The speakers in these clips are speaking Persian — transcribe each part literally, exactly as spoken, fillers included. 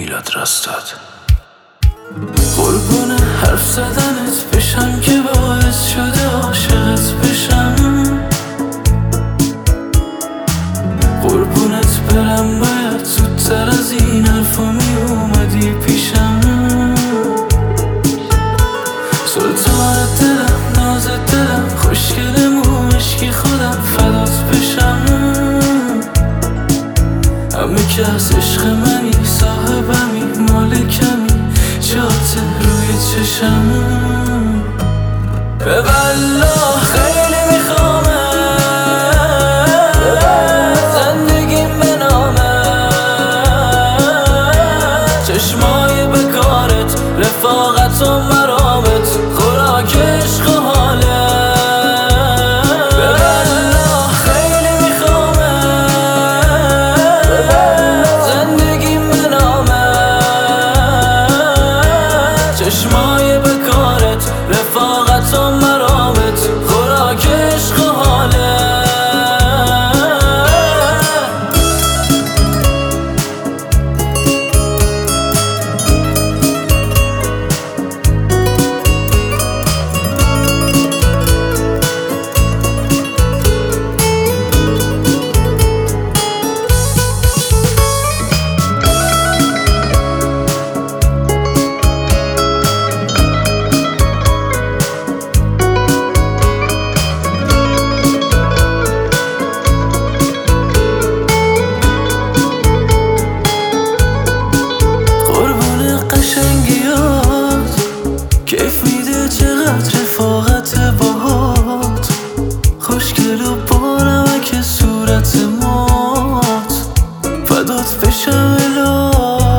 میلاد رستاد. قربون حرف زدنت بشم که باعث شده عاشقت بشم، قربونت برم باید زودتر از این حرفا می اومدی پیشم. سلطان دلم، ناز دلم، خوشگلمو عشقی خودم فدات بشم. همه که از عشق منی، صاحبمی، مالکمی، جات روی چشم. به والله خیلی میخوامه زندگیم به نامه، چشمای بکارت، رفاقت و مرامت، خوراک عشق و حاله. به والله خیلی میخوامه زندگیم به نامه، چشمای بکارت، رفاقت و مرامت، خوراک عشق و حاله. کیف میده چقدر رفاقت باهات، خوشگل و بانمک صورت مات، فدات بشم الا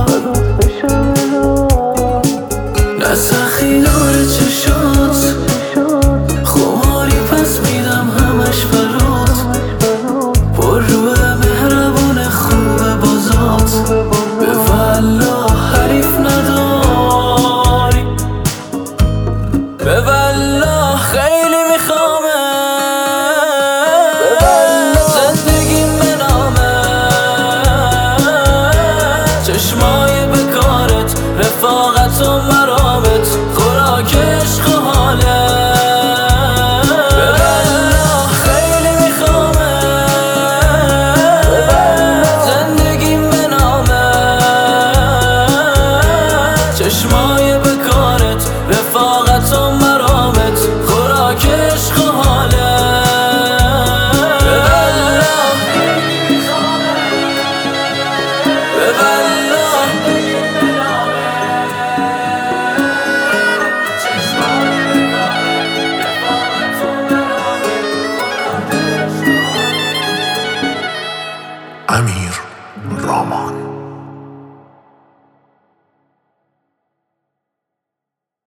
نه سخی داره چشات، خماری پس میدم همش برات، پر روه مهربون خوب بازات. به والله حریف نداری، به والله خیلی میخوامه زندگیم به نامه، چشمای بکارت، رفاقت و مرامت، خوراک عشق و حاله. به والله خیلی میخوامه زندگیم به نامه، چشمای بکارت، رفاقت و مرامت، خوراک عشق و حاله. به والله به والله امیر رامان.